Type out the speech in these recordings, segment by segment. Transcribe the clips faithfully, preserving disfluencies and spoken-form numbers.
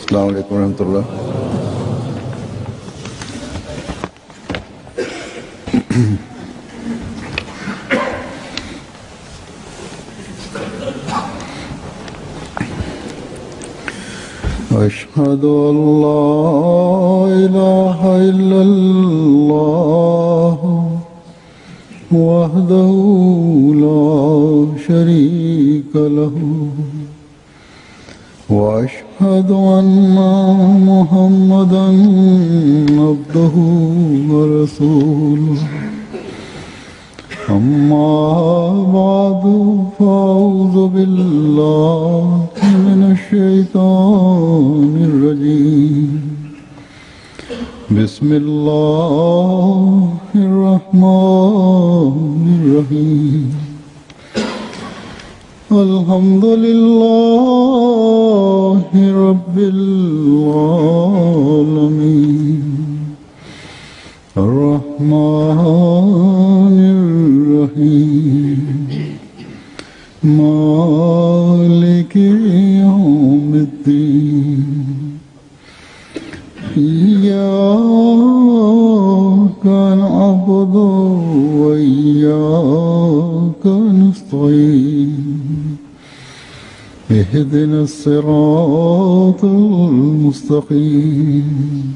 अस्सलाम वालेकुम रहमतुल्लाह। अशहदु अल्ला इलाहा इल्लल्लाह वहदहु ला शरीका लहू वअशहदु अन्ना मुहम्मदन अब्दुहु व रसूलुहु अम्मा बादु फ़अऊज़ु बिल्लाहि मिनश शैतानिर रजीम बिस्मिल्लाहिर रहमानिर रहीम अल्हम्दुलिल्लाहि रब्बिल आलमीन अर्रहमानिर रहीम मालिकि यौमिद्दीन इय्याका नअबुदु व इय्याका नस्तईन इहदिनस सिरातल मुस्तकीम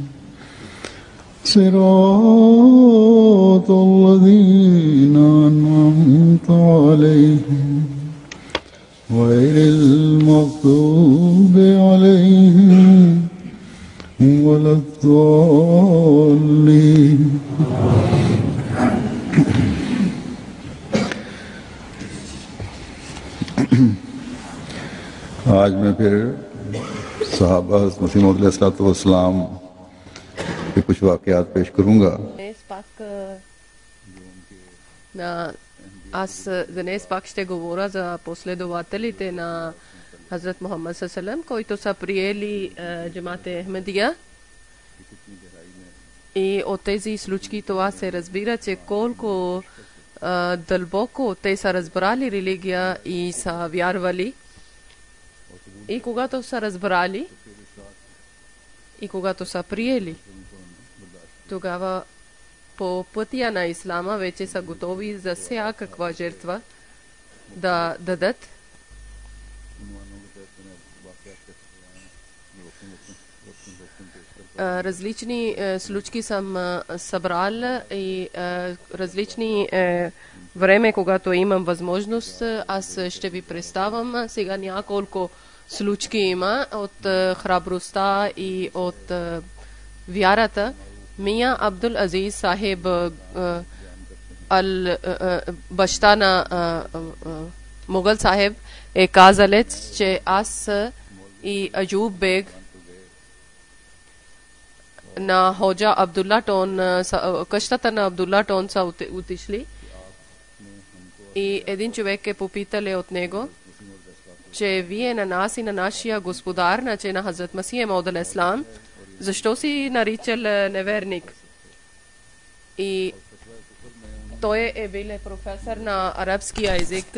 सिरातल लज़ीना अन्अमता अलैहिम गैरिल मग़्दूबि अलैहिम वलद्दाल्लीन। आज मैं फिर सहाबा मसीह मौद अलैहिस्सलाम के कुछ वाक़यात पेश करूँगा। Na as za nespak ще говоря за последователите на Хазрат Мухаммад саллаллаху, които са приели джамате Ахмедия. И от тези случки това се разбира, че колко а, дълбоко те са разбрали религия и са вярвали. И когато са разбрали и когато са приели, тогава по пътя на ислама вече са готови за всякаква жертва да дадат. Различни случки съм събрал и различни време, когато имам възможност, аз ще ви представям. Сега няколко случки има от храбростта и от вярата. Мия Абдул Азиз Сахиб ал баща на Могъл Сахиб е казал, че аз и Аджуб Бег на Ходжа Абдулла Тон, къщата на Абдулла Тон са отишли и един човек е попитали от него, че вие на нас и на нашия господар, значи на Хазрат Масих Мауд алейхиссалам, защо си наричал неверник? И той е бил професор на арабския език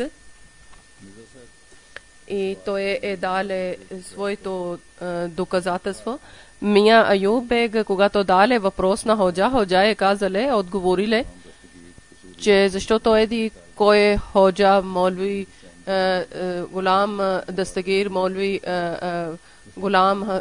и той е дал своето доказателство. Мия Аюб Бег, когато даде въпрос на Ходжа, Ходжа е казале, отговориле, че защото еди кой е Ходжа, Молви, Гулам Дастагир, Молви, Гулам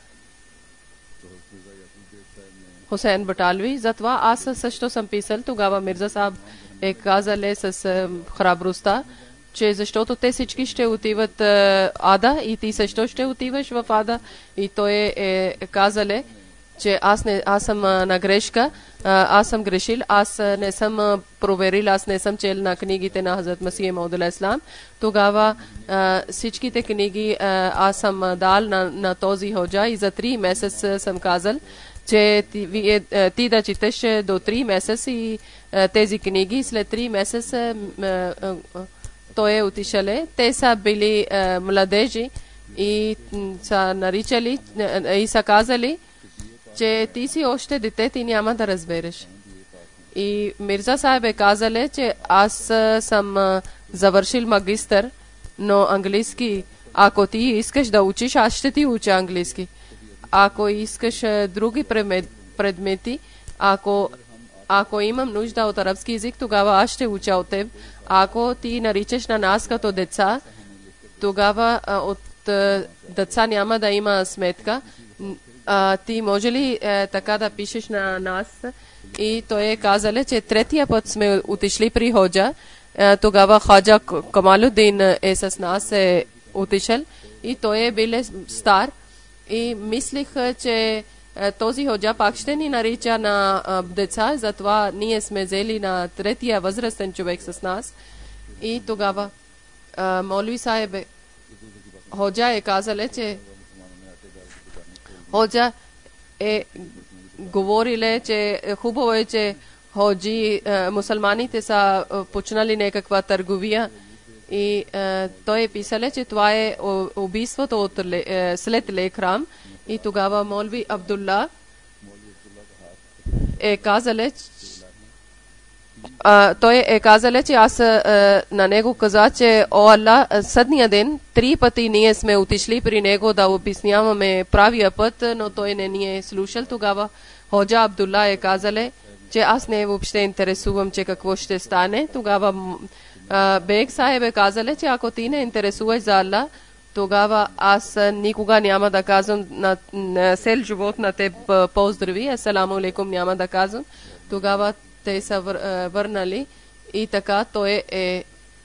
Хусейн Баталви. Затова аз също съм писал. Тогава Мирза Саб е казале с храбростта, че защото те всички ще отиват а, Ада и ти също ще отиваш в Ада. И той е, е казале, че аз, не, аз съм а, на грешка, а, аз съм грешил, аз а, не съм а, проверил, аз не съм чел на книгите на Хазрат Масих Мауд алейхиссалам. Тогава а, всичките книги а, аз съм а, дал на, на този ходжа и за три месеца съм казал, че ти, ви, а, ти да четеш до три месеца и а, тези книги, след три месеца а, а, той е отишале. Те са били а, младежи и са наричали а, и са казали, че ти си още дете, ти няма да разбереш. И Мирза Сахиб е казале, че аз съм а, завършил магистър, но английски, ако ти искаш да учиш, аз ще ти уча английски. ако искаш други предмети, ако, ако имам нужда от арабски език, тогава аз ще уча от теб. Ако ти наричаш на нас като деца, тогава от деца няма да има сметка. А, ти може ли е, така да пишеш на нас? И той е казал, че третия път сме отишли при Ходжа. Е, тогава Хаджа Камалудин е с нас е отишъл и той е бил стар. И мислих, че е, този Ходжа пак ще ни нарича на е, деца, затова ние сме взели на третия възрастен човек с нас. И тогава е, Молви Сахеб Ходжа е казал, че Ходжа е говориле, че хубаво е, че ходжи, е, мусулманите са е, почнали някаква търговия и е, той е писал, че това е убийството от, е, след Лекрам и тогава Молви Абдулла е казал, Uh, той е казал, че аз uh, на него каза, че о Алла, съдния ден три пъти ние сме отишли при него да обясняваме правия път, но той не ни е слушал. Тогава Ходжа Абдулла е казал, че аз не въобще интересувам, че какво ще стане. Тогава uh, Бег Сахеб е казал, че ако ти не интересуваш за Алла, тогава аз никога няма да казвам на, на цел живот на теб поздрави, асаламу алейкум няма да казвам. Тогава те са върнали и така той е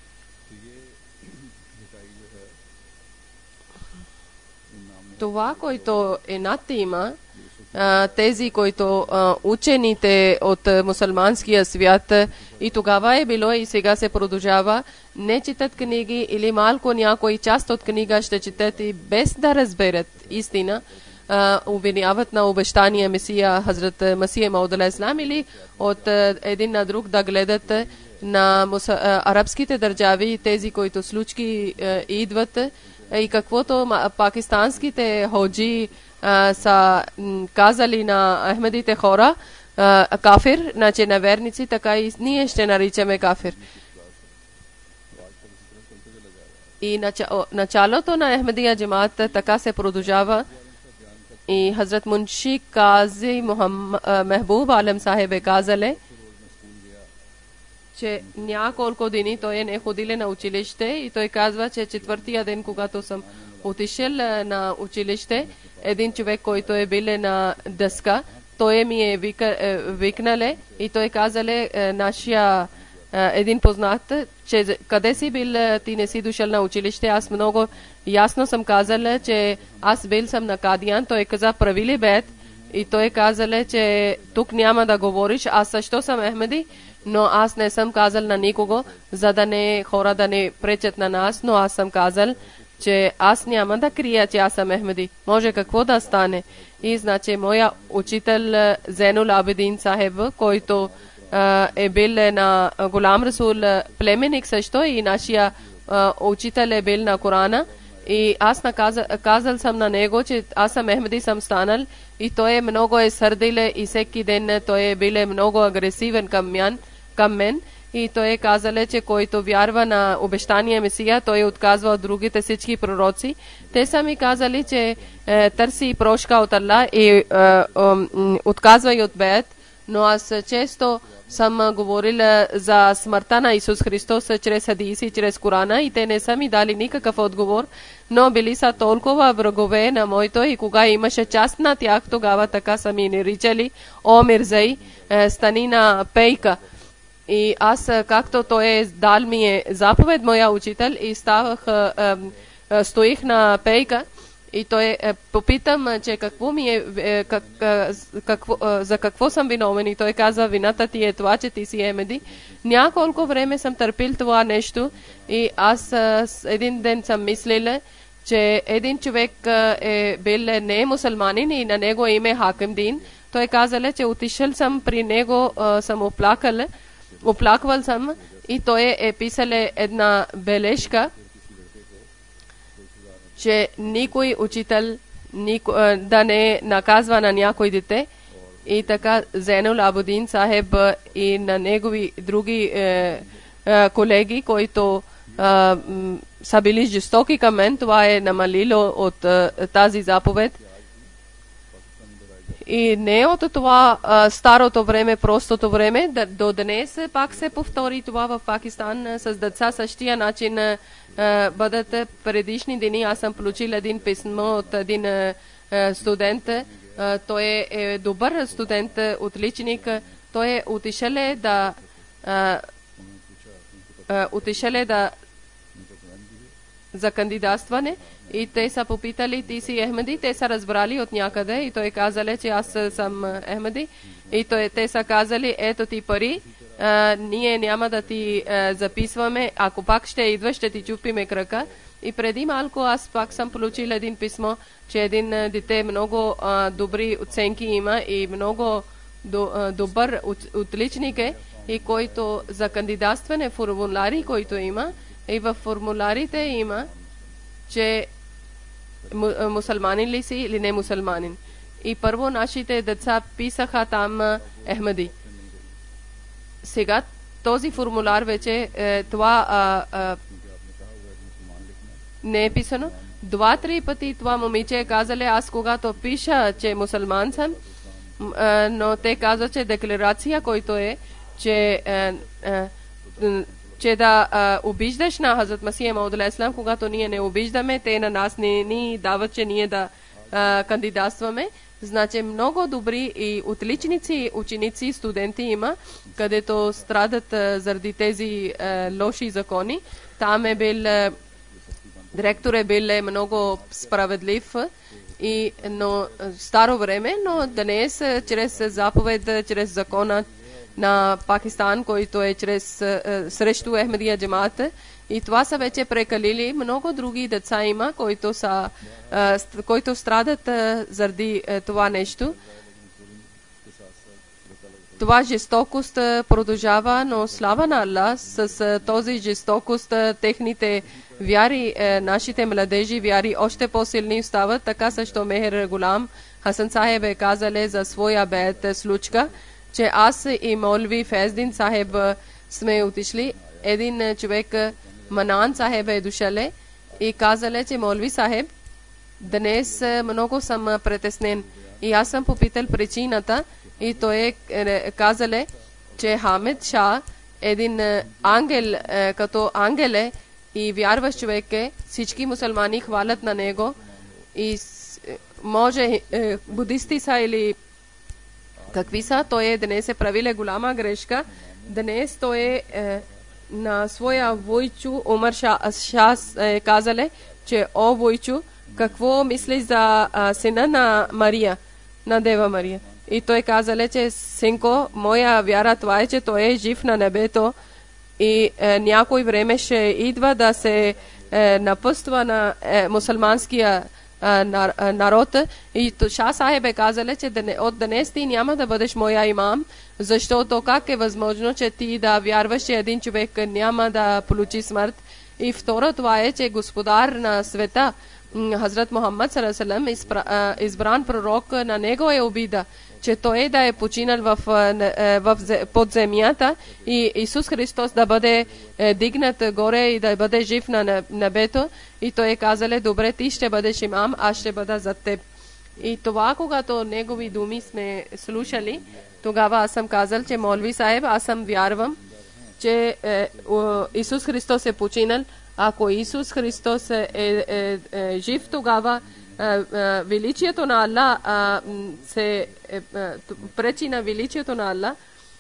това, който е над има, тези, които учените от мусулманския свят и тогава е било и сега се продължава, не четат книги или малко някой част от книга ще четат и без да разберат истина, обвиняват на обещания Месия Хазрат Масия Мауд алейхиссалам или от един на друг да гледат на арабските държави, тези, които случки идват и каквото пакистанските ходжи са казали на ахмедите хора кафир, значи неверници, така и ние ще наричаме кафир. И началото на Ахмедия джамаат така се продължава. И Хазрат Мунши Кази Мехбуб Алем Сахеб е казале, че няколко дни той не ходили на училище и той казва, че четвъртия ден, когато съм отишъл на училище, един човек, който е бил на дъска, той ми е викнале и той казале нашия един познат, че къде си бил, ти не си дошъл на училище. Аз много ясно съм казала, че аз бил съм на Кадиян. Той каза, прави ли бед? И той казал, че тук няма да говориш. Аз също съм Ахмеди, но аз не съм казал на никого, за да не хора да не пречат на нас, но аз съм казал, че аз няма да крия, че аз съм Ахмеди. Може какво да стане. И значи моя учител Зейнул Абидин Сахеб, който е бил на Голям Расул племенник също и нашия учител е бил на Корана. И аз наказал, казал съм на него, че аз съм Ахмеди, съм станал и той е много е сърдил и всеки ден той е бил много агресивен към мен, към мен. И той е казал, че който вярва на обещания Месия, той отказва от другите всички пророци. Те са ми казали, че е, търси прошка от Аллах и е, е, отказва и от бед. Но аз често съм говорила за смъртта на Исус Христос чрез хадиси, чрез Корана и те не са ми дали никакъв отговор, но били са толкова врагове на моето и кога имаше част на тях, тогава така са ми наричали о Мирзай, стани на пейка. И аз, както той е дал ми е заповед, моя учител, и ставах, стоих на пейка. И той е, попитам, че какво ми е, е как, какво, за какво съм виновен. И той каза, вината ти е това, че ти си Ахмеди. Няколко време съм търпил това нещо и аз един ден съм мислила, че един човек е бил не мусулманин и на него име Хаким Дин. Той казал, че отишъл съм при него, съм оплакал, оплаквал съм и той е писал една бележка, че никой учител нико, да не наказва на някой дете. И така Зейнул Абидин Сахеб и на негови други е, е, колеги, които е, са били жестоки към мен, това е намалило от е, тази заповед. И не от това а, старото време, простото време, да, до днес пак се повтори това в Пакистан с деца същия начин а, бъдат предишни дни. Аз съм получил един писмо от един а, студент. А, той е, е добър студент, отличник. Той е отишъл да а, а, отишъл да за кандидатстване и те са попитали, ти си Ахмеди, те са разбрали от някъде и той казали, че аз съм Ахмеди и той, те са казали, ето ти пари, а, ние няма да ти а, записваме, ако пак ще идваш, ще ти чупиме крака. И преди малко аз пак съм получил един писмо, че един дете много а, добри оценки има и много до, а, добър от, отличник е и който за кандидатстване формуляри, който има, и в формулярите има, че мусулманин ли си или не мусулманин. И първо нашите деца писаха там Ахмеди. Сега този формуляр вече е, това а, а, не е писано. Два-три пъти това момиче е казали, аз когато пиша, че мусулман съм, а, но те казват, че декларация, който е, че а, а, че да а, обиждаш на Хазрат Масия Мауд алейхиссалам, когато ние не обиждаме, те на нас не ни дават, че ние да а, кандидатстваме. Значи много добри и отличници, ученици, студенти има, където страдат а, заради тези а, лоши закони. Там е бил, а, директор е бил много справедлив, и, но старо време, но днес чрез заповед, чрез закона на Пакистан, който е чрез uh, срещу Ахмедия джамаат. И това са вече прекалили. Много други деца има, които, са, uh, които страдат uh, заради uh, това нещо. Това жестокост uh, продължава, но слава на Аллах, с uh, този жестокост uh, техните вяри, uh, нашите младежи вяри още по-силни стават. Така също Мехер Гулам Хасан Сахеб е казали за своя бед случка, че аз и Молви Фездин Сахеб сме отишли. Един човек, Манан Сахеб, е дошъл и казали, че Молви Сахеб, днес много съм притеснен. И аз съм попитал причината и той е казали, че Хамид Шах, един ангел, като ангел е и вярващ човек е, всички мусулмани хвалят на него и може будисти са или какви са, той е днес е правиле голяма грешка. Днес той е, е на своя войчу Умар Шас е казале, че о войчу, какво мисли за а, сина на Мария, на Дева Мария. И той казале, че синко, моя вяра това е, че той е жив на небето и е, някой време ще идва да се е, напъства на е, мусулманския народ. И Шах Сахеб е казали, че от днес ти няма да бъдеш моя имам, защото как е възможно, че ти да вярваш, че един човек няма да получи смърт. И второ, това е, че господар на света Хазрат Мухаммад саллаллаху алейхи ва саллям, избран пророк, на него е обида, че той да е починал в, в подземята и Исус Христос да бъде дигнат горе и да бъде жив на небето. И той е казал, добре, ти ще бъдеш имам, аз ще бъда за теб. И това, когато негови думи сме слушали, тогава аз съм казал, че Молви Сахеб, аз съм вярвам, че е, Исус Христос е починал. Ако Исус Христос е, е, е, е жив, тогава е, е, величието на Аллах е, се е, е, пречи на величието на Аллах.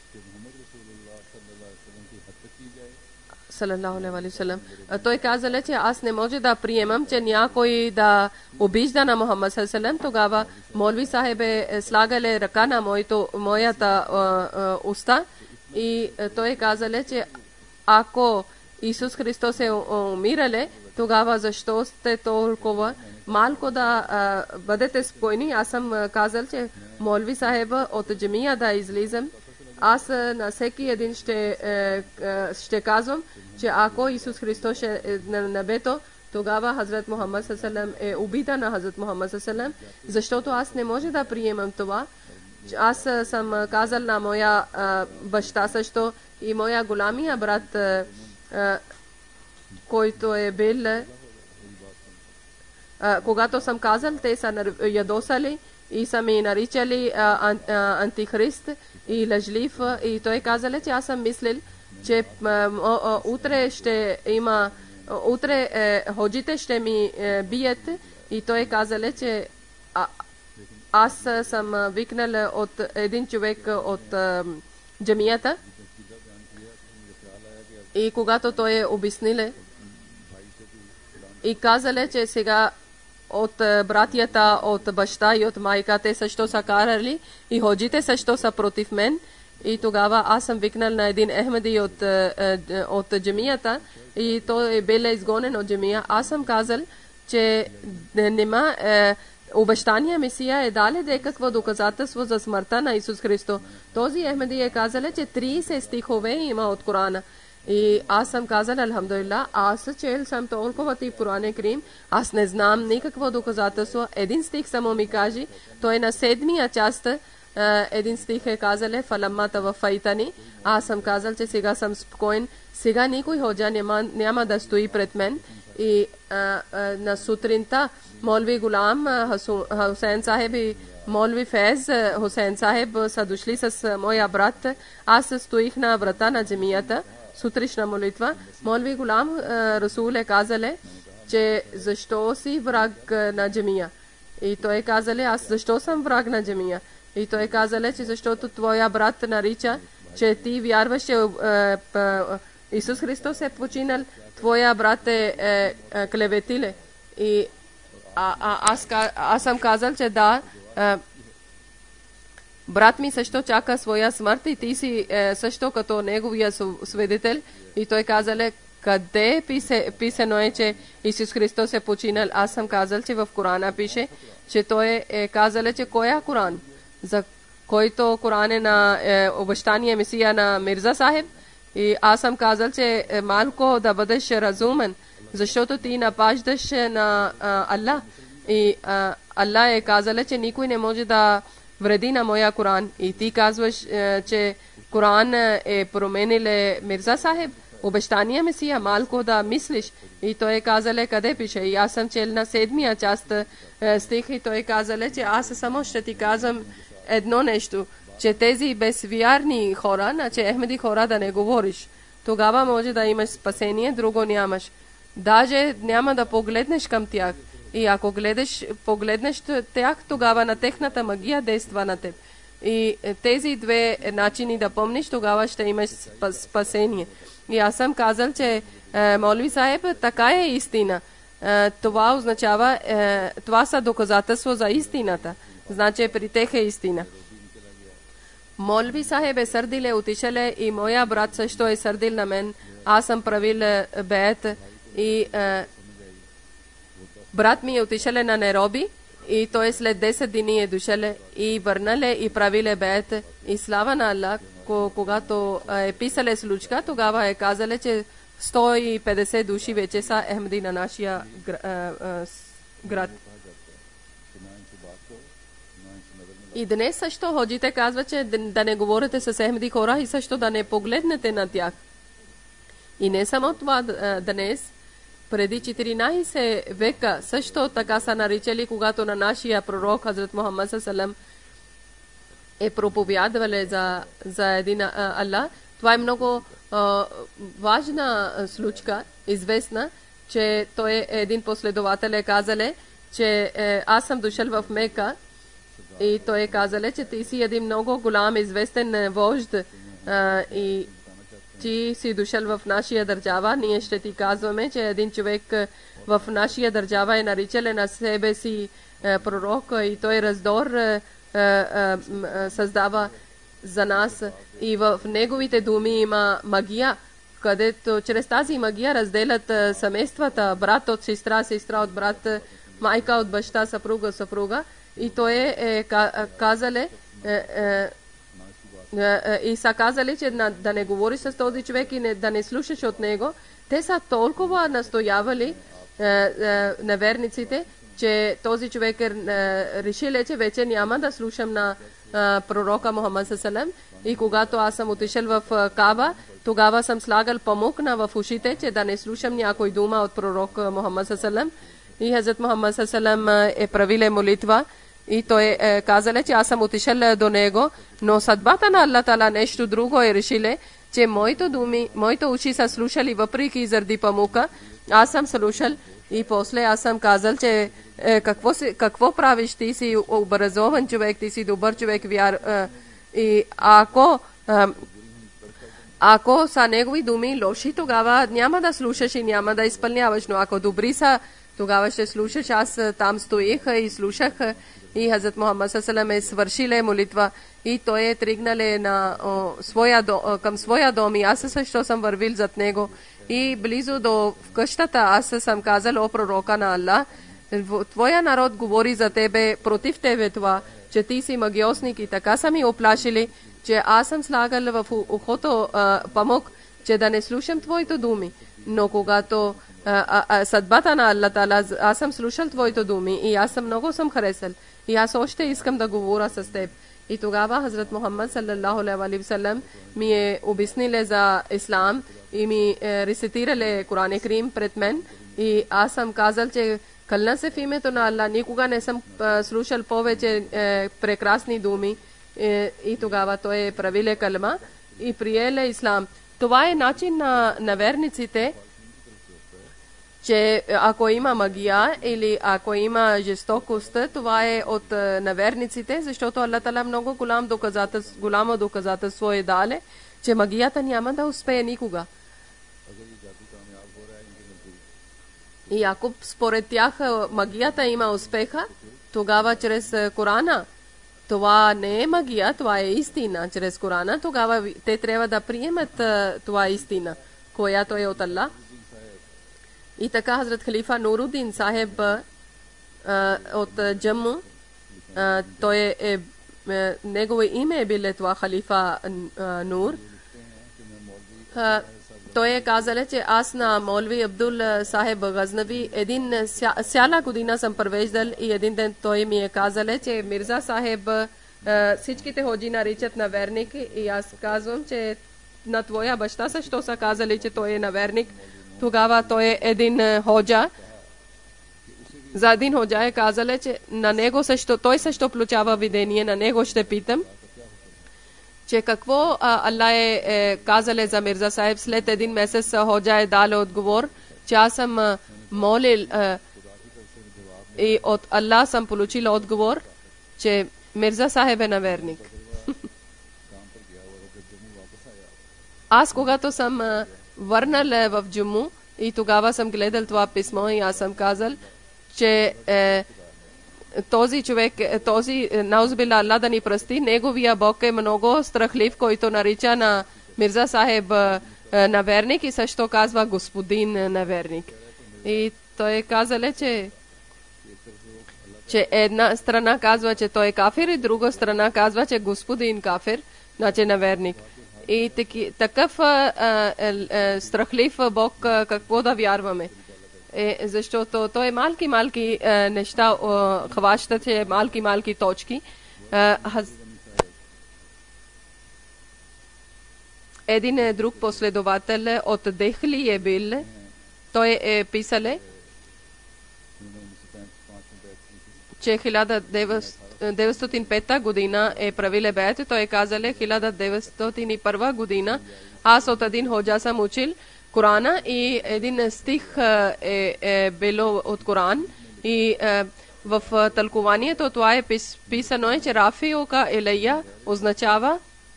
Салалаху алейхи ва саллям. Той каза, че аз не може да приемам, че някой да обижда на Мухаммад салалаху алейхи ва саллям. Тогава Молви Сахеб е слагале ръка на моето, моята е, е, уста и той каза, че ако Исус Христос е умирале, тогава защо сте толкова малко да а, бъдете спокойни? Аз съм казал, че Молви Сахеб от джамия да излизам. Аз на всеки един ще, е, е, ще казвам, че ако Исус Христос е на небето, тогава Хазрат Мухаммад саллаллаху алейхи ва саллям е убита на Хазрат Мухаммад саллаллаху алейхи ва саллям, защото аз не може да приемам това. Аз съм казал на моя а, баща също и моя голямия брат, а, а, който е бил, а, когато съм казал, те са ядосали и са ми наричали а, ан, а, антихрист и лъжлив, и той казал, че аз съм мислил, че а, а, утре ще има, утре е, ходжите ще ми е, бият, и той казал, че а, аз съм викнал от един човек от а, джамията, и когато той е обяснил и казал, че сега от братята, от баща и от майка те също са карали и ходжите също са против мен, и тогава аз съм викнал на един Ахмеди от, от джамията, и той е бил изгонен от джамия. Аз съм казал, че нема е, обещания Месия е дали да е какво доказателство за смъртта на Исус Христос. Този Ахмеди е казал, че трийсет стихове има от Корана. И аз съм казал, алхамдулилlah, аз чел съм толкова ти Коране Крим, аз не знам никакво доказателство. Един стих само ми кажи, той на седмия част, един стих е казал, фаламмата в файтани. Аз съм казал, че сега съм спокоен, сега никой ходжа няма, няма да стои пред мен. И а, а, на сутринта Молви Гулам Хусейн Сахеб и Молви Фез Хусейн Сахеб са дошли с моя брат. Аз стоих на врата на джамията, сутришна молитва. Молви Гулам Расул е казале, че защо си враг на джамия? И той казале, аз защо съм враг на джамия? И той казале, че защото твоя брат нарича, че ти вярваш, че Исус Христос е починал, твоя брат е, е, е клеветиле. И а, а, аз, аз съм казал, че да, е, брат ми също чака своя смърт и ти си е, също като неговия свидетел. И той казал, къде писе, писано е, че Исус Христос е починал? Аз съм казал, че в Корана пише, че той е казал, че кой е Коран? За който Коран е на е, обещание Месия на Мирза Сахеб. И аз съм казал, че е малко да бъдеш разумен, защото ти напаждаш на а, Аллах. И а, Аллах е казал, че никой не може да вреди на моя Коран. И ти казваш, е, че Коран е променил Мирза Сахеб, обещание Месия, малко да мислиш. И той е казал, къде пише? И аз съм чел на седмия част е, стих, и той е казал, че аз само ще ти казвам едно нещо, че тези безвярни хора, значи Ахмеди хора да не говориш. Тогава може да имаш спасение, друго нямаш. Даже няма да погледнеш към тях. И ако гледаш, погледнеш тях, тогава на техната магия действа на теб. И тези две начини да помниш, тогава ще имаш спасение. И аз съм казал, че е, Молви Сахеб, така е истина. Е, това означава, е, това са доказателство за истината. Значи при тех е истина. Молви Сахеб е сърдил, отишел, и моя брат също е сърдил на мен. Аз съм правил беет и е, брат ми е отишел на Найроби, и той след десет дни е дошел и върнал и правил беет. И слава на Аллах, когато е писал случка, тогава е казал, че сто и петдесет души вече са Ахмеди на нашия град. И днес също ходжите казва, че да не говорите с Ахмеди хора и също да не погледнете на тях. И не само това днес, преди четиринайсет века също така са наричали, когато на нашия пророк Хазрат Мухаммад салам е проповядвали за, за един а, Аллах. Това е много а, важна случка, известна, че той е един последовател е казал, че е, аз съм дошъл в Мека, и той е казал, че ти си един много голям известен вожд а, и ти си дошъл в нашия държава. Ние ще ти казваме, че един човек в нашия държава е наричал на себе си а, пророк, и той раздор а, а, а, създава за нас. И в неговите думи има магия, където чрез тази магия разделят а, семействата, брат от сестра, сестра от брат, майка от баща, съпруга, съпруга. И той е, е казале е, е, е, и са казали, че на, да не говориш с този човек и не, да не слушаш от него. Те са толкова настоявали е, е, на верниците, че този човек е, е решил, че вече няма да слушам на е, пророка Мухаммад салам. И когато аз съм отишъл в Каба, тогава съм слагал памук в ушите, че да не слушам някой дума от пророк Мухаммад салам. И Хазрат Мухаммад салам е правил молитва, И той е, казале, че аз съм отишъл до него, но съдбата на Аллах Таала нещо друго е решиле, че моите думи, моите уши са слушали въпреки заради памука. Аз съм слушал и после аз съм казал, че е, какво, си, какво правиш, ти си образован човек, ти си добър човек, вяр, е, и ако е, ако са негови думи лоши, тогава няма да слушаш и няма да изпълняваш, но ако добри са, тогава ще слушаш. Аз там стоих и слушах и Хазрат Мухаммад саллаллаху алейхи ва саллям е свършиле молитва и той е тръгнале на о, своя до, към своя дом и аз също съм вървил зад него и близо до къщата аз съм казал: о пророка на Аллах, твоя народ говори за тебе, против тебе това, че ти си магиосник, и така са ми оплашили, че аз съм слагал в ухото памук, че да не слушам твоите думи. Но когато а, а, а, съдбата на Аллах Таала, аз съм слушал твоите думи и аз съм много съм харесал и аз още искам да говоря с теб. И тогава Хазрат Мухаммад саллаллаху алейхи ва саллям ми е обясниле за ислам и ми е, рецитирале Коран Карим пред мен и аз съм казал, че кълна се в името на Аллах, никога не съм а, слушал повече е, прекрасни думи. Е, и тогава той е правиле калма и приеле ислам. Това е начин на, на верниците, че ако има магия или ако има жестокост, това е от на верниците, защото Аллах Таала много голям доказателство, голямо доказателство е дале, че магията няма да успее никога. И ако според тях магията има успеха, тогава чрез Корана, това не е магия, това е истина чрез Корана, тогава те трябва да приемат това истина, която е от Аллах. И така Хазрат Халифа Нурудин Сахеб от Джамму, той е, е, негово име е било това Халифа Нур. Той е казал, че аз на Молви Абдул Сахеб Газнави един цяла година съм превеждал и един ден той ми е казал, че Мирза Сахеб всичките ходжи наричат на верник и аз казвам, че на твоя баща също са казали, че той е наверник. Тогава той е един ходжа. За един ходжа е казал, че на него също, той също получава видение, на него ще питам, че какво Аллах е, е казал за Мирза Сахеб. След един месец ходжа е дал отговор, че аз съм молил е, и от Аллах съм получил отговор, че Мирза Сахеб е наверник. Аз когато съм върнал в Джуму и тогава съм гледал това писмо и аз съм казал, че е, този човек, този наузбила Аллах да ни прости, неговия Бог е много страхлив, който нарича на Мирза Сахеб е, наверник и също казва господин наверник. И той казал, че че една страна казва, че той е кафир и друга страна казва, че господин кафир, значи наверник. И таки, такъв а, а, а, страхлив Бог, а, какво да вярваме? Е, защото той малки-малки неща а, хваща, че малки-малки точки. А, хаз... Един друг последовател от Дехли е бил, той е писал, че хиляда деветстотин и пета година е правиле беят. Той е казал хиляда деветстотин и първа година аз от един ходжа съм учил Корана и един стих е, е било от Коран и е, в тълкуванието това е пис, писано е, че Рафиука Елея означава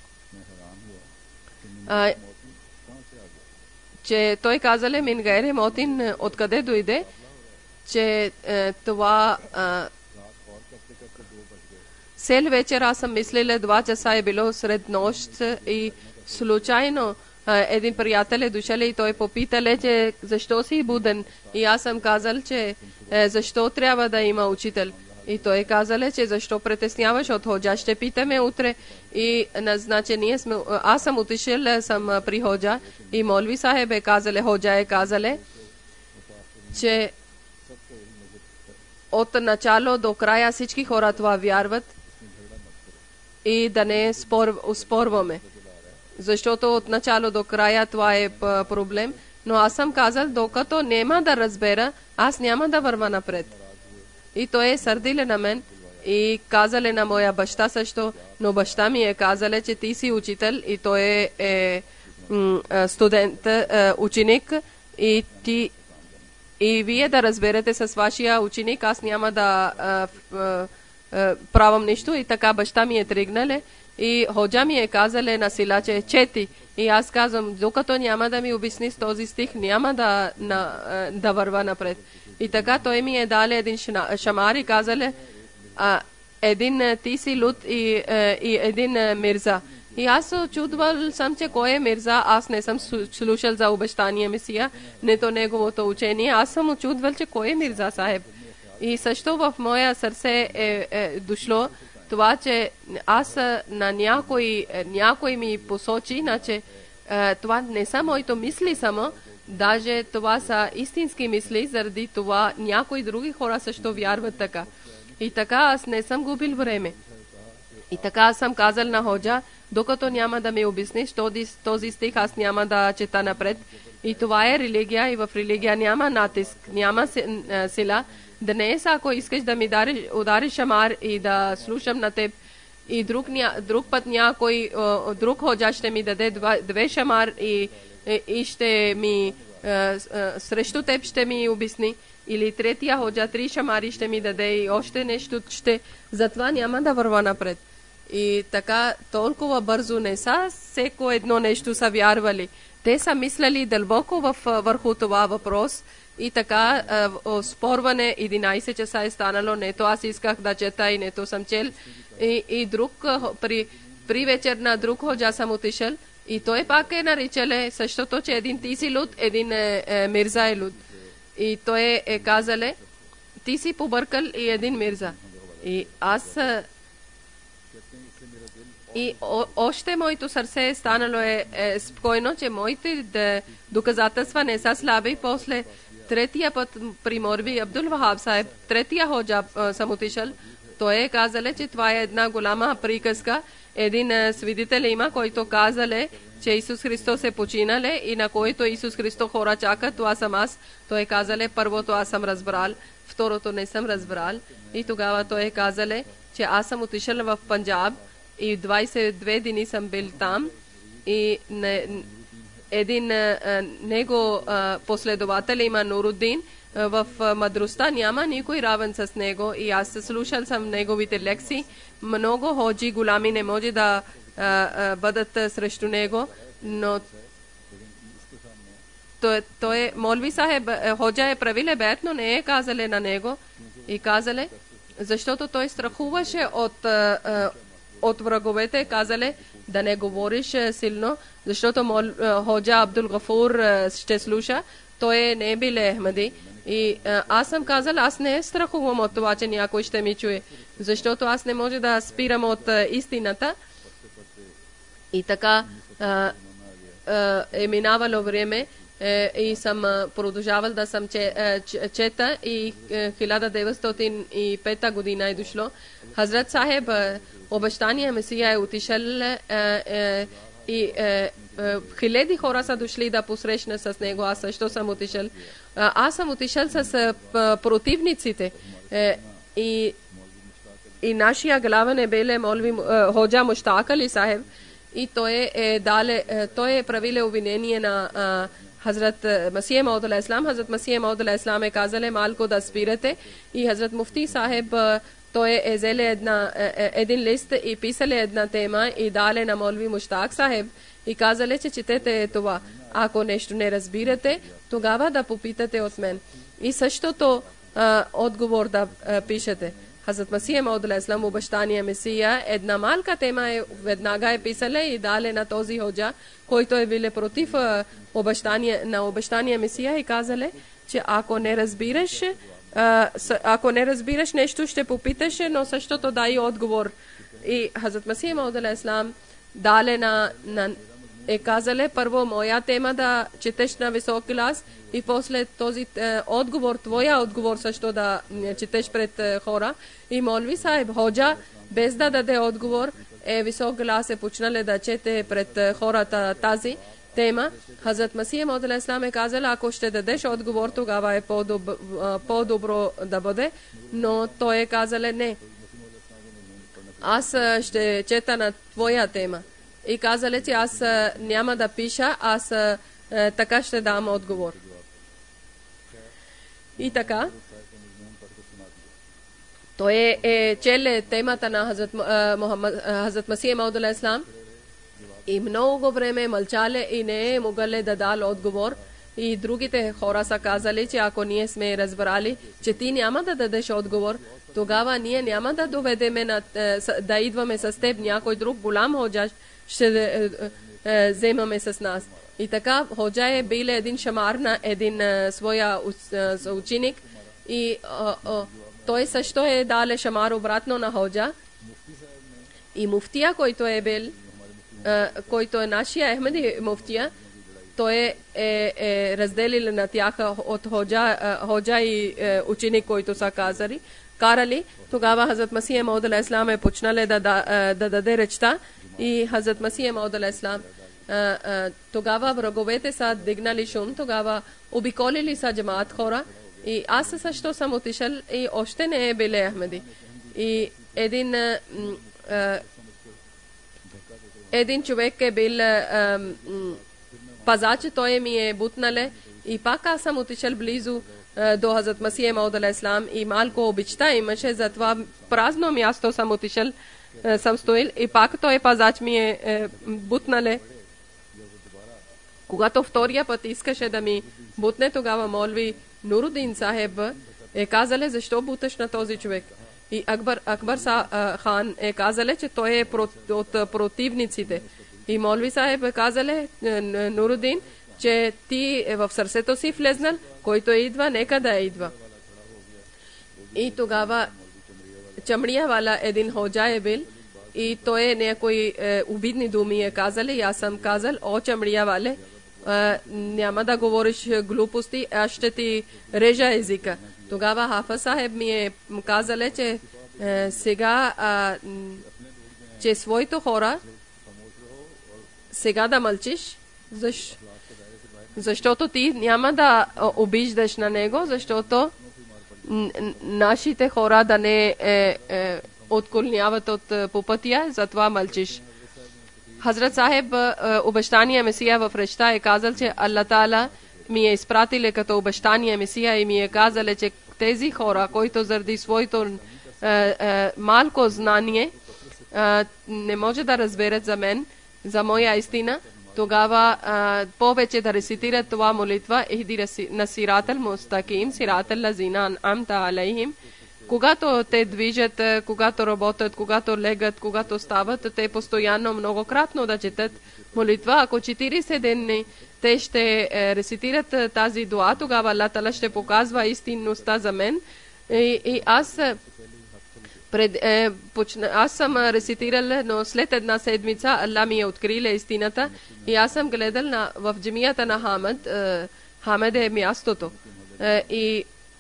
е, че той казал мин гайре мотин откъде дойде, че е, това е, цел вечер аз съм мислила, два часа е било сред нощ и случайно един приятел е дошъл и той попитал, че защо си буден. И аз съм казал, че защо трябва да има учител. И той казал, че защо притесняваш от ходжа, ще питаме утре. И значи ние сме, аз съм отишъл, съм при ходжа и Молви Сахеб е казал, ходжа е казал, че от начало до края всички хора това вярват и да не спор, спорваме. Защото от начало до края това е проблем. Но аз съм казал, докато няма да разбера, аз няма да върва напред. И той е сърдил на мен И казале на моя баща също, но баща ми е казале, че ти си учител и той е, е студент, е, ученик и ти и вие да разберете с вашия ученик, аз няма да е, е, е, правам нищо. И така баща ми е тръгнале и ходжа ми е казале на сила, че чети. И аз казвам, докато няма да ми обясни с този стих, няма да, на, да върва напред. И така той ми е дали един шамар и казале, а, един ти си луд и, и един мирза. И аз очудвал съм, че кой е мирза. Аз не съм слушал за обещания Месия, нито неговото учение. Аз съм очудвал, че кой е мирза сахеб. И също в моя сърце е, е дошло това, че аз на някой, някой ми посочи, значи това не са моето мисли само, даже това са истински мисли, заради това някои други хора също вярват така. И така аз не съм губил време. И така аз съм казал на ходжа, докато няма да ми обясниш този, този стих, аз няма да чета напред. И това е религия и в религия няма натиск, няма сила. Днес, ако искаш да ми дариш, удариш шамар и да слушам на теб, и друг, друг път някой, друг ходжа ще ми даде два, две шамар и, и, и ще ми, а, а, срещу теб ще ми обясни, или третия ходжа три шамари ще ми даде и още нещо ще, затова няма да върва напред. И така толкова бързо не са всеко едно нещо са вярвали. Те са мислили дълбоко в, върху това въпрос. И така а, спорване единайсет часа е станало, нето аз исках да чета и нето съм чел. И, и друг, при, при вечер на друг ходжа съм отишъл и той пак е наричале същото, че един ти си луд, един е, е, мирза е луд. И той е, е казале, ти си побъркал и един мирза. И аз и о, още моето сърце е станало е, е спокойно, че моите да, доказателства не са слаби. После третия път при Морви Абдул Вахаб Сахеб, третия ходжа съм отишъл, той е казале, че това е една голяма приказка. Един свидетел има, който казале, че Исус Христос е починале и на който Исус Христос хора чакат, това съм аз. Той е казале, първото аз съм разбрал, второто не съм разбрал. И тогава той е казале, че аз съм отишъл в Панджаб и двайсет и две дни съм бил там и не, един а, него а, последовател има Нуруддин. В мъдростта няма никой равен с него и аз слушал съм неговите лекции. Много ходжи голями не може да а, а, бъдат срещу него, но той, той Молви Сахеб ходжа е правиле бед, но не е казале на него и казале, защото той страхуваше от, а, от враговете, казале да не говориш силно, защото мол, ходжа Абдул Гафур ще слуша, той не е бил Ахмади. И а, аз съм казал, аз не страхувам от това, че някой ще ми чуе, защото аз не може да спирам от а, истината. И така а, а, е минавало време е, и съм а, продължавал да съм че, а, чета и а, хиляда деветстотин и пета година е дошло. Хазрат Сахеб обещания Месия е отишъл а, а, и а, хиляди хора са дошли да посрещна с него. Аз също съм отишъл. Аз съм отишъл с противниците и, и нашия главен е беле Молви ходжа Муштак Али Сахеб и той е, дале, той е правиле обвинение на Хазрат Масия Мауд алейхи ислам. Хазрат Масия Мауд алейхи ислам е казале малко да спирате и Хазрат Муфти Сахеб той е взеле една, един лист и писале една тема и дале на Молви Муштак Сахеб и казале, че четете това. Ако нещо не разбирате, тогава да попитате от мен. И същото а, отговор да а, пишете. Хазрат Масия Мауд алейхи ислам обещания Месия, една малка тема е веднага е писале и дале на този ходжа, който е бил против а, обещание, на обещания Месия и казале, че ако не разбираш, а, ако не разбираш нещо, ще попиташ, но същото дай отговор. И Хазрат Масия Мауд алейхи ислам дале на, на е казале първо моя тема да четеш на висок глас и после този е, отговор, твоя отговор също да четеш пред е, хора. И Молви Сахеб ходжа без да даде отговор е висок глас е почнале да чете пред е, хората тази тема. Хазрат Масия Мауд алейхи ислам е казал, ако ще дадеш отговор, тогава е по-добро, по-добро да бъде, но той е казале не. аз ще чета на твоя тема. И казали, че аз няма да пиша, аз така ще дам отговор. И така, той е, е челе темата на Хазрат, Мухаммад, Хазрат Масих Мауд алейхи салам и много време мълчале и не е могали да дал отговор. И другите хора са казали, че ако ние сме разбрали, че ти няма да дадеш отговор, тогава ние няма да доведеме на, да идваме с теб, някой друг голям ходжа ще вземаме с нас. И така ходжа е бил един шамар на един своя ученик и той също е дал шамар обратно на ходжа. И муфтия, който е бил, който е нашия Ахмеди муфтия, той е, е, е разделил на тях от ходжа, ходжа и е, ученик, който са казали. Карали, тогава Хазрат Масих Мауд алейхи салам е почнали да, да, да даде речта и Хазрат Масих Мауд алейхи салам тогава враговете са дигнали шум, тогава обиколили са джамаат хора и аз също съм отишъл и още не е били Ахмеди. И един а, а, един човек е бил пазач, той ми е бутнале и пак аз съм отишъл близо до Хазрат Масих Мауд алейхи салам и малко обичта имаше, затова празно място съм отишъл, съм стоил и пак той пазач ми е, е бутнале. Когато втория път искаше да ми бутне, тогава молви Нурудин Сахеб е казале, защо буташ на този човек? И Акбар, Акбар хан е казале, че той е от противниците. И молви Сахеб е казале, Нурудин, че ти е в сърцето си влезнал, който идва, нека да идва. И тогава Чамрия вала един ходжа е бил и той е някои е, обидни думи е казали и аз съм казал, о Чамрия вале, е, няма да говориш глупости, аз ще ти режа езика. Тогава Хафа Сахеб ми е казале, че е, сега а, че своите хора сега да мълчиш, защ... защото ти няма да обиждаш на него, защото нашите хора да не е, е, отклоняват от по пътя, затова мълчиш. Хазрат Сахеб обещания Месия в речта е казал, че Аллах Таала ми е изпратил като обещания Месия и ми е казал, че тези хора, които заради своето е, е, малко знание е, не може да разберат за мен, за моя истина, тогава а, повече да рецитират това молитва ихди на сиратал мустаким, сиратал лазина ан'амта алейхим. Когато те движат, когато работят, когато легат, когато стават, те постоянно многократно да четат молитва. Ако четирийсет дни те ще е, рецитират тази дуа, тогава Аллах Таала ще показва истинността за мен. И, и аз Пред, е, почна, аз съм рецитирал, но след една седмица Аллах ми е открил истината и аз съм гледал на, в джамията на Хамед. Е, Хамед е мястото. Е, и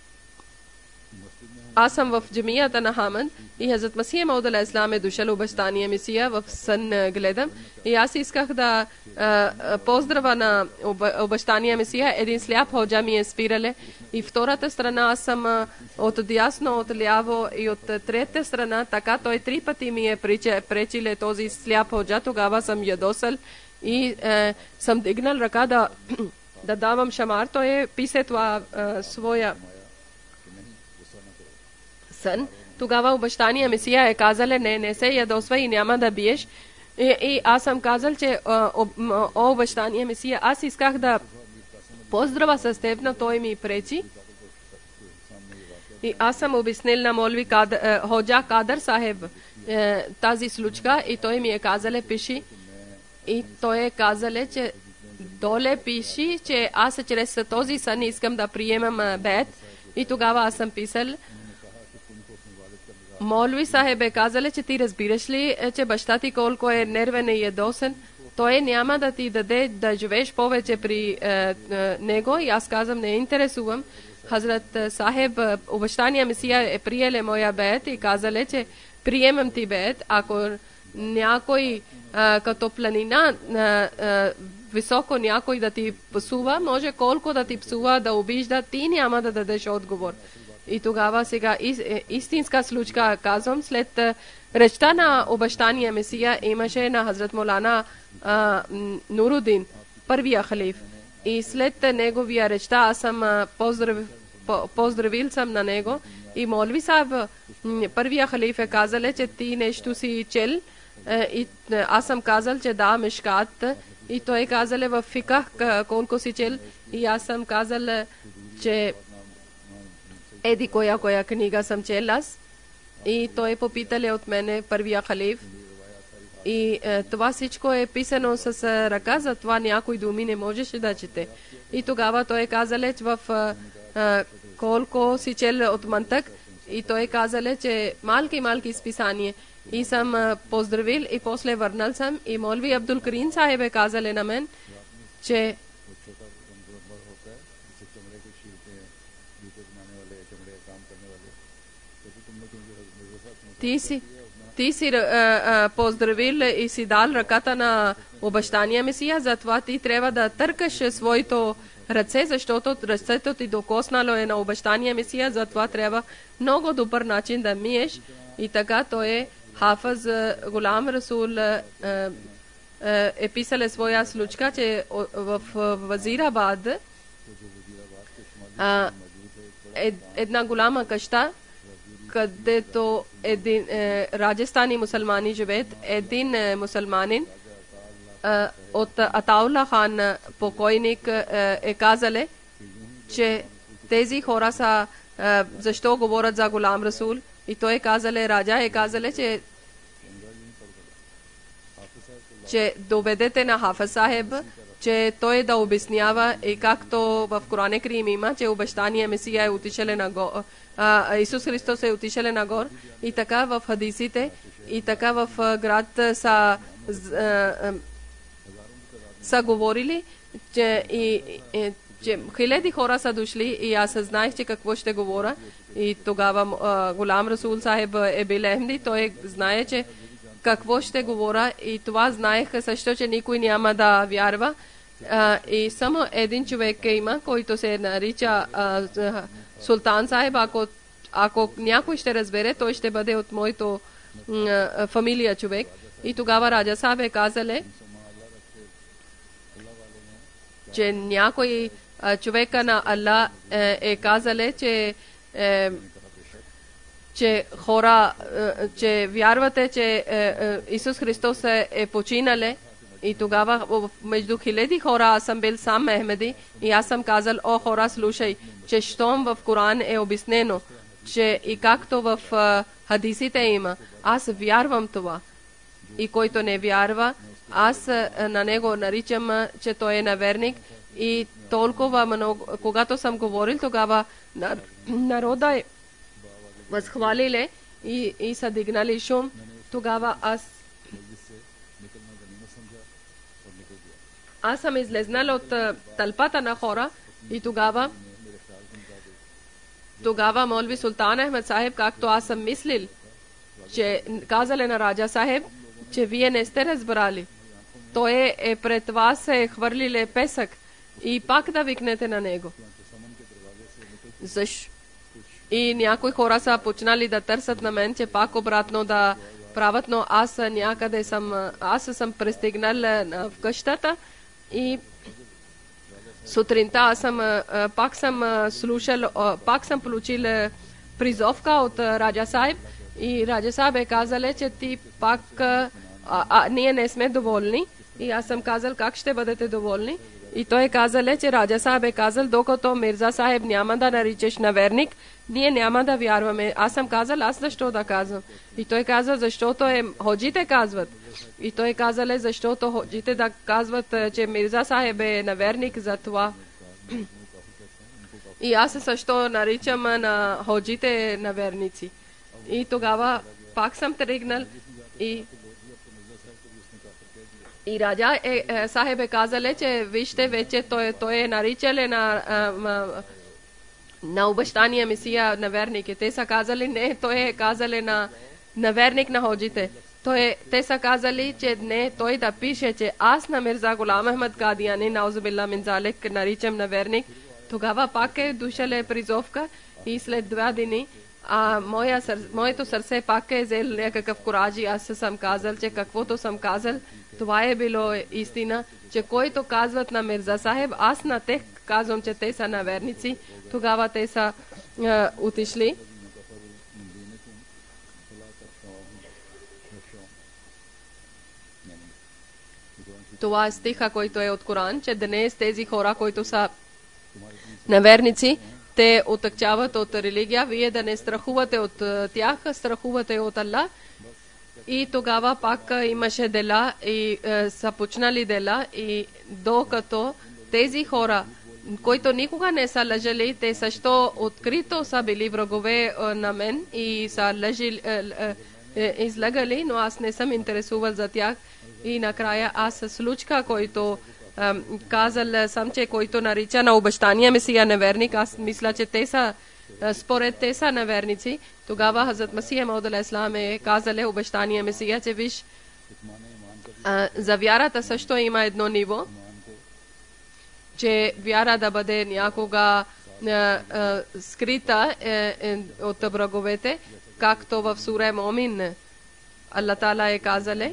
аз съм в джамията на Хамед и Хазрат Масих Мауд алейхи салам е дошъл обещания Месия, в сън гледам и аз исках да е, поздравя на обещания Месия. Един сляп ходжа ми е спирале и втората страна аз съм от дясно, от ляво и от трета страна, така той три пъти ми е пречиле този сляп ходжа, тогава съм ядосал и е, съм дигнал ръка да, да давам шамар. Той е писе това е, своя сън. Тогава обещания Месия е казале, не, не се ядосва и няма да биеш. И, и аз съм казал, че о, о обещания Месия, аз исках да поздравя с теб, но той ми пречи. И аз съм обяснил на молви Кадър, ходжа Кадър Сахеб тази случка и той ми е казале, пиши. И той е казале, че доле пиши, че аз чрез този сън искам да приемам бед. И тогава аз съм писал, Молви Сахеб е казале, че ти разбираш ли, че баща ти колко е нервен и ядосен, той няма да ти даде да живееш повече при е, е, него и аз казвам, не интересувам. Хазрат Сахеб, обещания Месия е приеле моя бед и казале, че приемам ти бед, ако някой е, като планина е, е, високо някой да ти псува, може колко да ти псува, да обижда, ти няма да дадеш отговор. И тогава сега истинска случка казвам, след речта на обещания Месия имаше на Хазрат Молана Нурудин, първия халиф. И след неговия речта аз съм поздрав, поздравил съм на него. И Молви Сахиб, първия халиф е казал, че ти нещо си чел. И аз съм казал, че да, Мишкат. И той казал в фиках колко си чел. И аз съм казал, че еди коя коя книга съм чел аз. И той попитал от мене първия халиф. И е, това всичко е писано с ръка, затова някой думи не можеше да чете. И тогава той казал, че в е, е, колко си чел от Мантък. И той казал, че малки-малки изписание. И съм е, поздравил и после върнал съм. И Молви Абдул Карим Сахиб е казал на мен, че ти си Ти си а, а, поздравил и си дал ръката на обещания Месия, затова ти трябва да търкаш своето ръце, защото ръцето ти докоснало е на обещания Месия, затова трябва много добър начин да миеш. И така той е Хафаз Гулам Расул а, а, е писал своя случка, че в Вазирабад а, е, една голяма къща, където един е, раджестани мусулмани живеят, един е, мусулманин е, от Атаула хан покойник е, е казале, че тези хора са е, защо говорят за Гулам Расул. И той е казале, раджа е казале, че че доведете на Хафаз Сахиб, че той да обяснява и както в Коран Карим има, че обещания Месия е отишел на го, а, Исус Христос е отишел на гор. И така в хадисите, и така в град са, а, са говорили, че, и, и, че хиляди хора са дошли и аз знаех, че какво ще говоря. И тогава а, Гулам Расул Сахиб е бил Ахмеди, той знае, че какво ще говоря, и това знаех също, че никой няма да вярва. А, и само един човек има, който се нарича а, Султан Сахиб. Ако, ако някой ще разбере, той ще бъде от моето а, фамилия човек. И тогава Раджа Сахиб е казале, че някой а, човека на Аллах е, е казале, че е, че хора, че вярвате, че Исус Христос е починале. И тогава между хиляди хора аз съм бил сам Ахмеди и аз съм казал, о хора, слушай, че щом в Коран е обяснено, че и както в хадисите има, аз вярвам това. И който не вярва, аз на него наричам, че той е неверник. И толкова много, когато съм говорил, тогава народа е възхвалиле и, и са дигнали шум. Тогава аз аз съм излезнал от тълпата на хора. И тогава тогава Молви Султан Ахмед Сахиб, както аз съм мислил, че казали на Раджа Сахиб, че вие не сте разбрали. Той е, е пред вас е хвърлиле песък и пак да викнете на него. Защо? И някои хора са почнали да търсят на мен, че пак обратно да правят, но аз някъде съм, аз съм пристигнал в къщата и сутринта аз съм, пак съм слушал, пак съм получил призовка от Раджа Сахиб и Раджа Сахиб е казал, че ти пак, а, а, ние не сме доволни. И аз съм казал, как ще бъдете доволни? И той е казал, че Раджа Сахиб е казал, докато Мирза Сахиб няма да наричаш наверник, ние няма да вярваме. Аз съм казал, аз защо да казвам? И той каза, защото е, ходжите казват. И той казал, защото ходжите да казват, че Мирза Сахиб е наверник, за това. И аз също наричам на ходжите наверници. И тогава пак съм тръгнал и И Раджа е, е, Сахиб е казал, че вижте вече той, той е наричал на, а, на обещания Месия наверник. Те са казали, не, той е казал на наверник на ходжите. Той, те са казали, че не, той да пише, че аз на Мирза Гулам Ахмед Кадияни, наузубилла мин залик, наричам наверник. Тогава пак е дошла призовка и след два дни а моя сър... моето сърце пак е взел някакъв кураж и аз съм казал, че каквото съм казал, това е било истина, че който казват на Мирза Сахеб, аз на тех казвам, че те са наверници. Тогава те са е, отишли. Това е стиха, който е от Коран, че днес тези хора, които са наверници, те отъкчават от религия, вие да не страхувате от тях, страхувате от Аллах. И тогава пак имаше дела и е, са почнали дела и докато тези хора, които никога не са лъжали, те също открито са били врагове е, на мен и са лъжили, е, е, излагали, но аз не съм интересувал за тях. И накрая аз с Лучка, който е, казал съм, че който нарича на обещания Месия неверник, аз мисля, че те са според те са неверници. Тогава Хазрат Масия Мауд алейхиссалам е казал обещания Месия, че виж, а, за вярата също има едно ниво, че вяра да бъде някога а, а, скрита е, е, от враговете, както в сура Момин Аллах Таала е казал,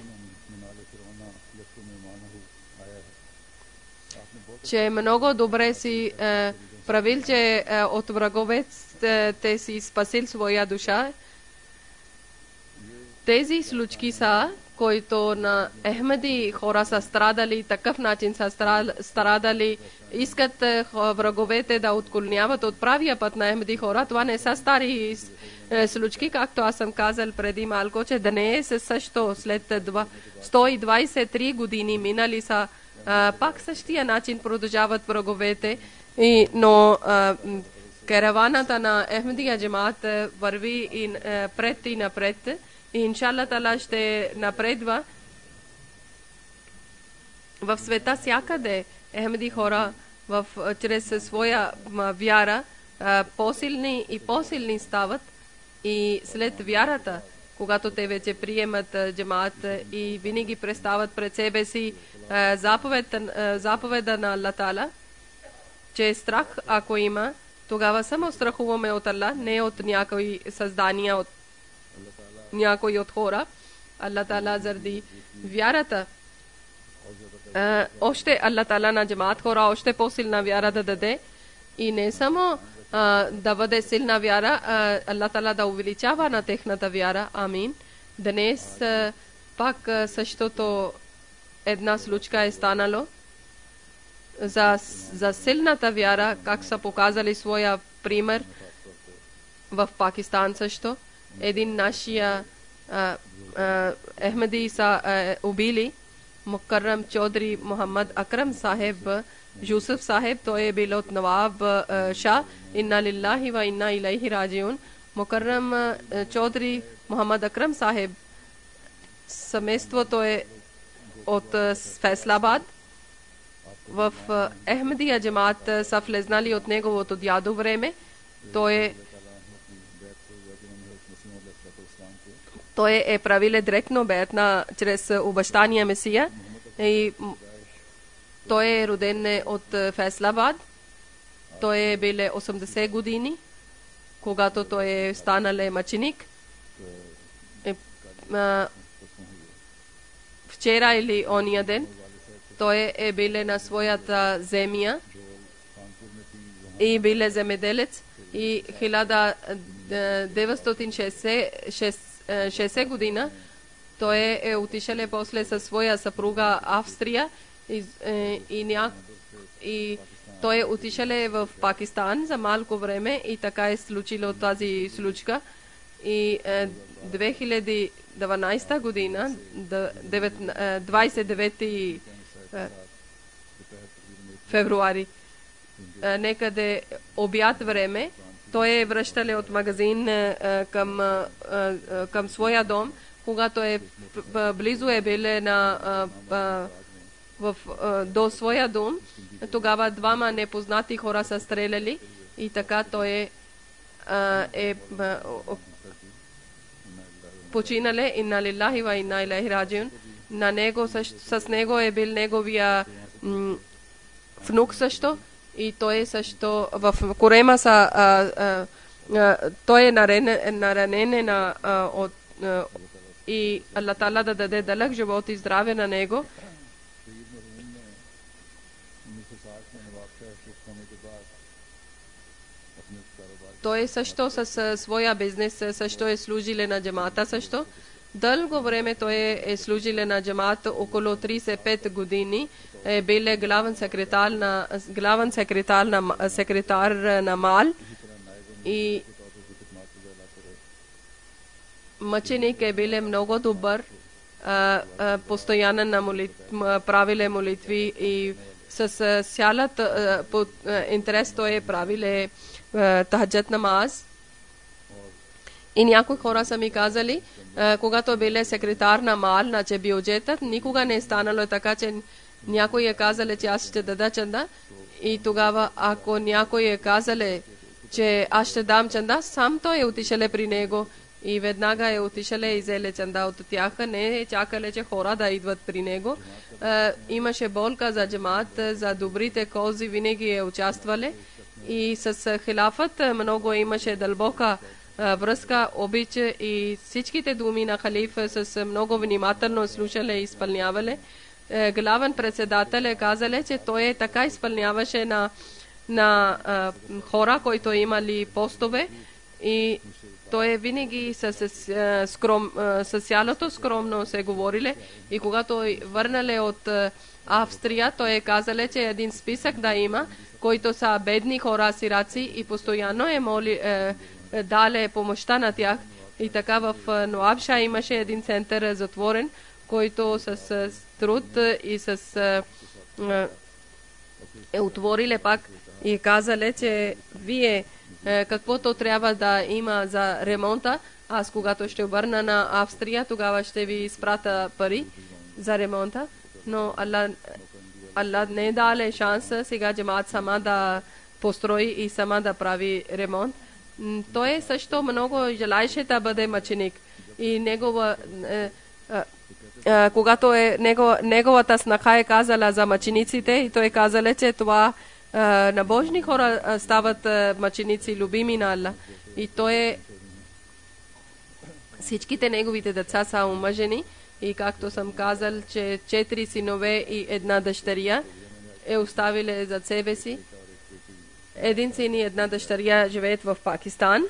че много добре си е, правил, че е, от враговете те си спасил своя душа. Тези случки са, които на Ахмеди хора са страдали, такъв начин са страдали, искат е, враговете да отклоняват от правия път на Ахмеди хора. Това не са стари е, случки, както аз съм казал преди малко, че днес също след сто и двадесет и три години минали са, е, пак същия начин продължават враговете. И, но а, караваната на Ахмедия джамаат върви и, а, пред и напред и иншалла Таала ще напредва в света всякъде. Ахмеди хора в, чрез своя вяра а, по-силни и по-силни стават и след вярата, когато те вече приемат джамаат и винаги представят пред себе си а, заповед, а, заповеда на Аллах Таала, че е страх, ако има, тогава само страхуваме от Аллах, не от някои създания, от някои от хора. Аллах Таала заради вярата, а, още Аллах Таала на джамаат хора, още по-силна вяра да даде и не само а, да бъде силна вяра, а, Аллах Таала да увеличава на техната вяра. Амин. Днес а, пак а, същото една случка е станало. За, за силната вяра, как са показали своя пример в Пакистан също. Един нашия Ахмеди са а, убили Мукаррам Чодри Мухаммад Акрам Сахеб Юсуф Сахеб, той е бил от Наваб Шah. Инна лиллахи ва инна илайхи раджиун. Мукаррам Чодри Мухаммад Акрам Сахеб, семейството е от Фейсалабад. В Ахмедия джамаат са влезнали от неговото дядо време. Той е той е правил директно бейтна чрез обещания Месия и той е роден от Фейсалабад. Той е бил осемдесет години, когато той е станал мъченик. Вчера или ония ден той е бил на своята земя и бил земеделец и хиляда деветстотин и шестдесета година той е отишъл после със своя съпруга Австрия и, и, ня... и той е отишъл в Пакистан за малко време и така е случило тази случка и две хиляди и деветнадесета година двадесет и девети февруари некъде обяд време той е връщал от магазин към, към своя дом, когато е близо е бил на в, до своя дом, тогава двама непознати хора са стреляли и така той е, е починале. Инна лиллахи ва инна илайхи раджиун. На него, с, с него е бил неговия м, внук също и той също в корема са а, а, а, той е наранен, наранен на а, от а, и Аллах Таала да даде дълъг живот и здраве на него. Той също с своя бизнес също е служил на джамата също. Дълго време той е служил на джамата, около тридесет и пет години. Е бил главен секретар на главен секретар на секретар на МАЛ и мъченик е бил много добър, постоянно на молит, правиле молитви и с цялата интерес той е правиле тахаджат намаз. И някои хора са ми казали, когато бил секретар на МАЛ, на бюджетът, никога не е станало така, че някой е казали, че аз ще дада чанда. И тогава, ако някой е казали, че аз ще дам чанда, сам той е отишъл при него и веднага е отишъл и взеле чанда от тях. Не е чакали, че хора да идват при него. Имаше болка за джамат, за добрите кози винаги е участвали. И с хилафът много имаше дълбока връзка, обича и всичките думи на халифа с много внимателно слушали и изпълнявали. Главен председател е казали, че той така изпълняваше на, на а, хора, които имали постове и той винаги с, с, скром, с цялото скромно се говорили и когато върнали от Австрия, той е казали, че един списък да има, които са бедни хора, сираци и постоянно е моли, е, е, дале помощта на тях. И така в Нуабша имаше един център затворен, който с труд и с е, е отворили пак и казали, че вие е, каквото трябва да има за ремонта, аз когато ще върна на Австрия, тогава ще ви изпрата пари за ремонта. Но Аллах, Аллах не даде шанса сега джамаат сама да построи и сама да прави ремонт. Той също много желаеше да бъде мъченик и негова е, е, когато е него, неговата снаха е казала за мъчениците и той казала, че това е, набожни хора стават е, мъченици, любими на Аллах. И той е всичките неговите деца са омъжени и както съм казал, че четири синове и една дъщеря е оставили за себе си. Един син и една дъщеря живеят в Пакистан.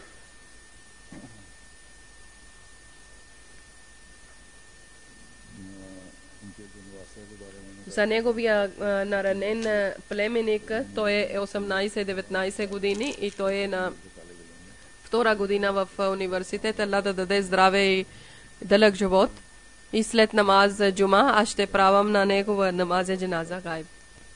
За неговия наранен племенник той е осемнайсет-деветнайсет години и той е на втора година в университета. Аллах да даде здраве и дълъг живот. И след намаз за джума аз ще правам на негова намаз за джаназа гайб.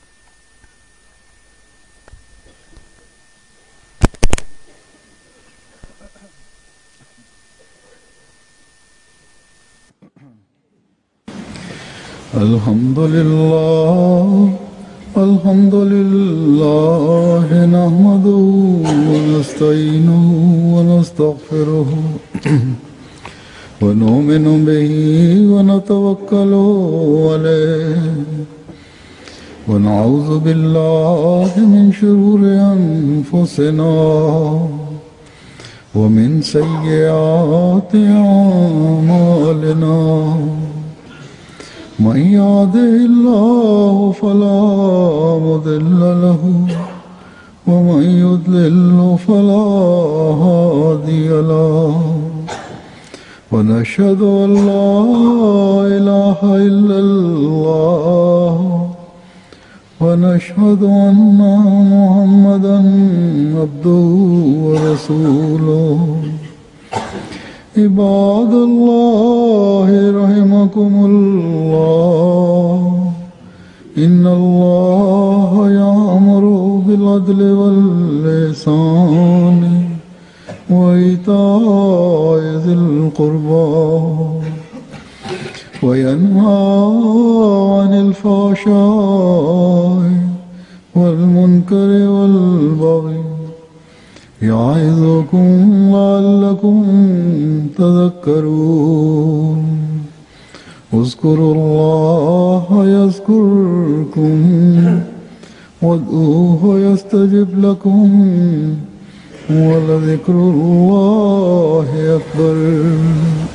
Alhamdulillah, alhamdulillah, nahmaduhu wa nasta'inuhu wa nastaghfiruhu. ونؤمن به ونتوكل عليه ونعوذ بالله من شرور أنفسنا ومن سيئات أعمالنا من يهده الله فلا مضل له ومن يضلل فلا هادي له ونشهد أن لا إله إلا الله ونشهد أن محمدا عبده ورسوله عباد الله رحمكم الله إن الله يأمر بالعدل والإحسان وإيتاء ذي القربى وينهى عن الفحشاء والمنكر والبغي يعظكم لعلكم تذكرون اذكروا الله يذكركم وادعوه يستجب لكم ولذكر الله أكبر.